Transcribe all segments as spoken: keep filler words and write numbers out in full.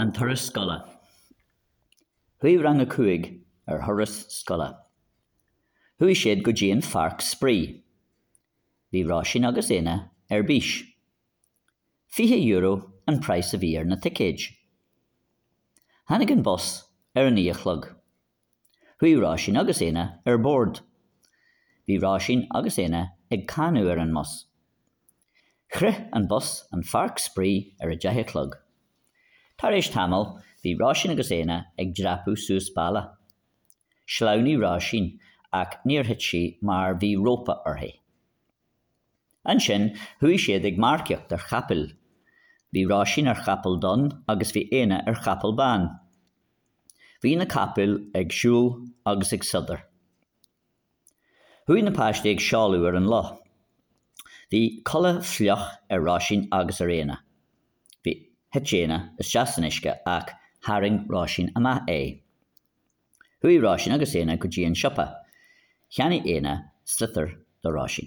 an turas scola. Hui rang a cuig ar thuras scola. Hui siad go dtí an farc spree. Bhí rásin agus éine ar bís. Fiche euro an price a bhí ar na ticéid. Hannig an bus ar an íochlog. Hui rásin agus éine ar board. Bhí rásin agus éine ag canú ar an mus. Chruth an bus an farc spree ar a deithichlog. Tar éis tamil, bhí rásin agus éine ag drapú suas balla. Sláuní rásin ach níor hit si mar bhí rópa orthu. An sin, hui siad ag marceocht ar chapel. Bhí rásin ar chapel don agus bhí éine ar chapel ban. Bhí na capel ag siúl agus ag sudar. Hui na páiste ag seáú ar an loch. Bhí colla fleoch ar rásin agus ar éine. Bhí hitchéine is seasanisce ach haring rásin ama é. Hui rásin agus éine go dtí an siopa. Cheannaigh éine sliotar do rásin.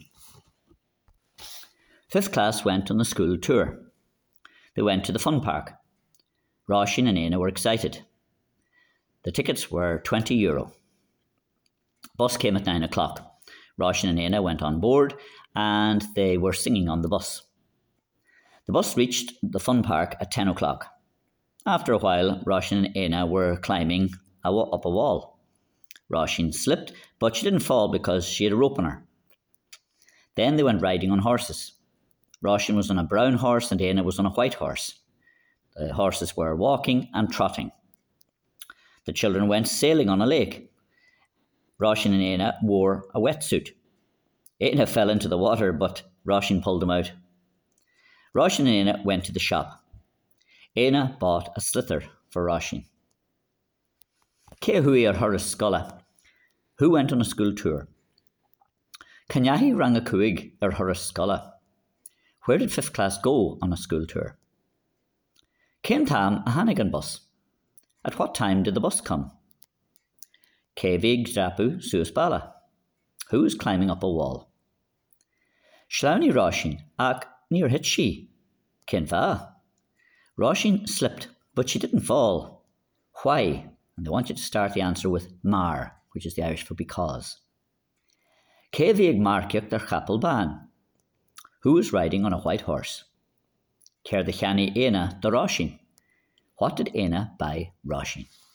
Fifth class went on the school tour. They went to the fun park. Rásin and éine were excited. The tickets were twenty euro. Bus came at nine o'clock. Rásin and éine went on board and they were singing on the bus. The bus reached the fun park at ten o'clock. After a while, Rásin and éine were climbing up a wall. Rásin slipped, but she didn't fall because she had a rope on her. Then they went riding on horses. Rásin was on a brown horse and éine was on a white horse. The horses were walking and trotting. The children went sailing on a lake. Rásin and éine wore a wetsuit. Éine fell into the water, but Rásin pulled him out. Rásin and éine went to the shop. Éine bought a sliotar for Rásin. Cé hui ar thuras scola. Who went on a school tour? Canahi rang a cuig ar thuras scola. Where did fifth class go on a school tour? Cén tam a hannig an bus? At what time did the bus come? Cé bhí ag drapú suas balla? Who is climbing up a wall? Sláuní Rásin ach níor hit she. Cén bha? Rásin slipped, but she didn't fall. Why? And I want you to start the answer with mar, which is the Irish for because. Cé bhí ag marceocht ar chapel ban? Who is riding on a white horse? Céir de cheannaigh éine do Rásin? What did éine buy Rásin?